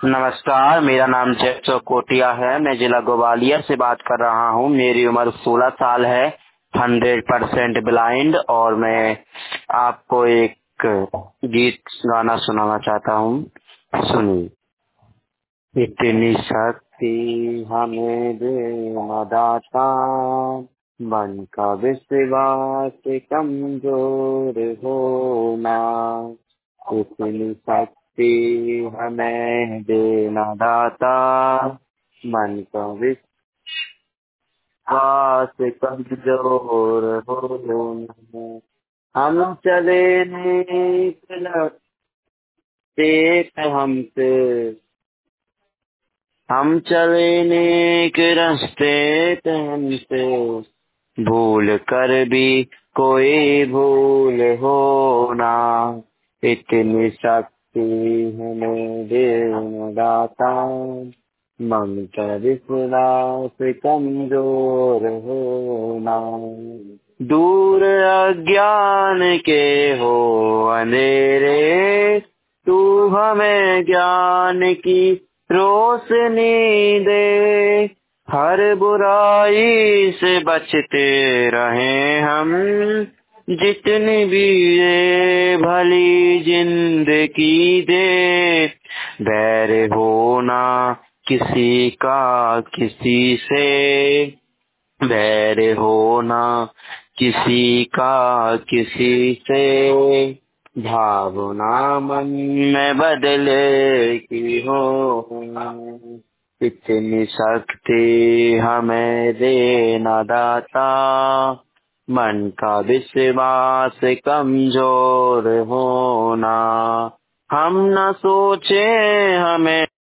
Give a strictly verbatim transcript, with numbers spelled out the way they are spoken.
नमस्कार, मेरा नाम जय चौकोटिया है। मैं जिला ग्वालियर से बात कर रहा हूँ। मेरी उम्र सोलह साल है, हंड्रेड परसेंट ब्लाइंड, और मैं आपको एक गीत गाना सुनाना चाहता हूँ। सुनिए। इतनी शक्ति हमें दे न दाता, मन का विश्वास कमजोर होना। इतनी शक्ति हमें दे न दाता, मन का विश्वास कमजोर होना। हम चले नेक रास्ते हमसे, हम चले नेक रास्ते हमसे, भूल कर भी कोई भूल होना। इतनी शक्ति हमें दे न दाता, ममता विश्वास कमजोर होना। दूर अज्ञान के हो अंधेरे, तू हमें ज्ञान की रोशनी दे। हर बुराई से बचते रहे हम, जितनी भी ये भली जिंदगी दे। बैर होना किसी का किसी से, बैर होना किसी का किसी से, भावना मन में बदले की हो। इतनी शक्ति हमें दे न दाता, मन का विश्वास कमजोर होना। हम न सोचे हमें